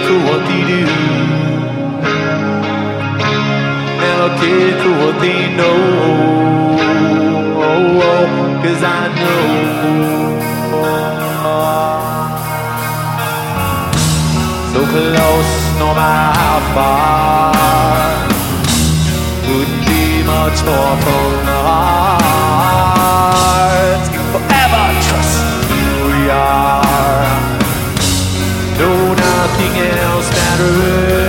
for what they do, and I'll care for what they know. 'Cause I know so close, no matter how far, couldn't be much more from the heart. Forever trust who we are. No, nothing else matters.